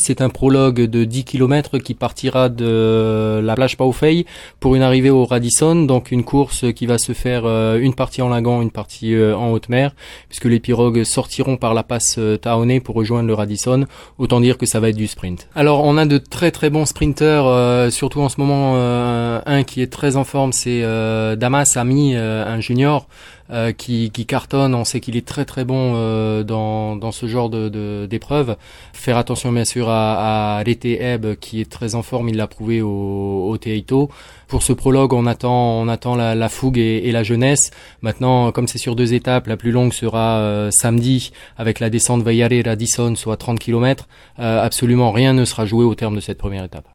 c'est un prologue de 10 km qui partira de la plage Paufey pour une arrivée au Radisson, donc une course qui va se faire une partie en lagon, une partie en haute mer, puisque les pirogues sortiront par la passe Taonnet pour rejoindre le Radisson. Autant dire que ça va être du sprint. Alors on a de très très bons sprinteurs, surtout en ce moment un qui est très en forme, c'est Damas Ami, un junior qui cartonne. On sait qu'il est très très bon dans ce genre d'épreuve. Faire attention bien sûr à Rete Eb qui est très en forme, il l'a prouvé au Teito. Pour ce prologue, on attend la fougue et la jeunesse. Maintenant, comme c'est sur 2 étapes, la plus longue sera samedi avec la descente Vaiare Radisson, soit 30 km. Absolument rien ne sera joué au terme de cette première étape.